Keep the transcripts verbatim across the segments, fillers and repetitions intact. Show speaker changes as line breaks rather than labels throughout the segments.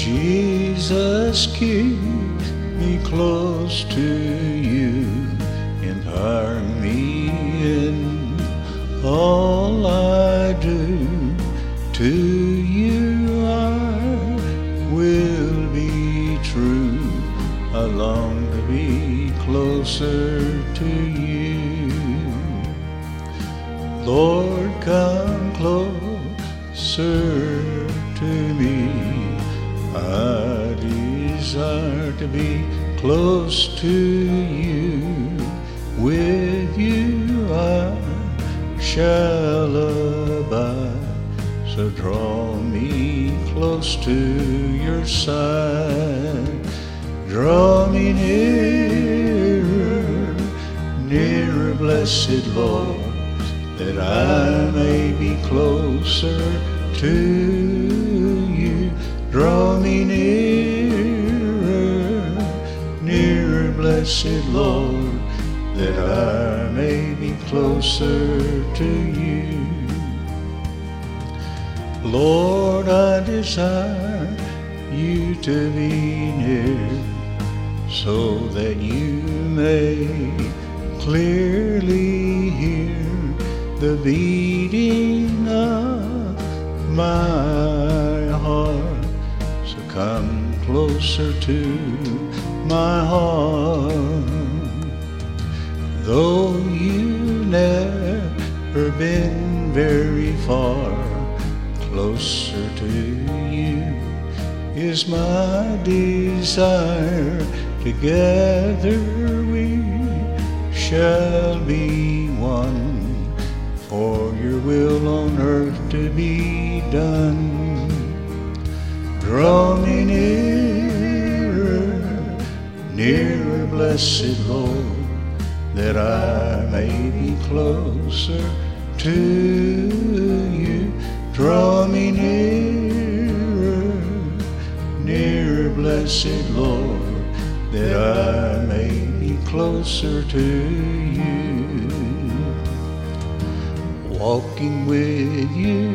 Jesus, keep me close to you, empower me in all I do. To you I will be true. I long to be closer to you. Lord, come closer to me. I desire to be close to you. With you I shall abide. So draw me close to your side. Draw me nearer, nearer, blessed Lord, that I may be closer to you. Draw me nearer, nearer, blessed Lord, that I may be closer to you. Lord, I desire you to be near, so that you may clearly hear the beating of my heart. So come closer to my heart. Though you've never been very far, closer to you is my desire. Together we shall be one, for your will on earth to be done. Draw me nearer, nearer, blessed Lord, that I may be closer to you. Draw me nearer, nearer, blessed Lord, that I may be closer to you. Walking with you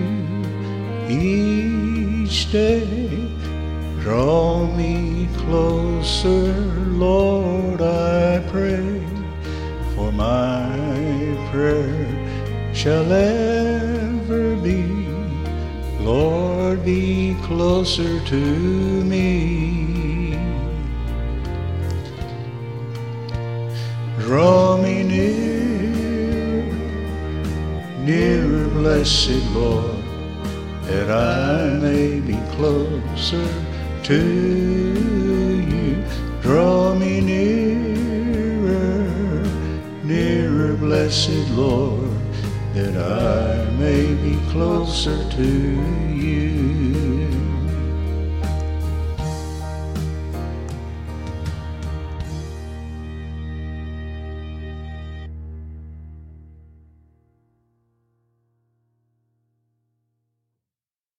each day, draw me closer, Lord, I pray. For my prayer shall ever be, Lord, be closer to me. Draw me near, nearer, blessed Lord, that I may be closer to you. Draw me nearer, nearer, blessed Lord, that I may be closer to you.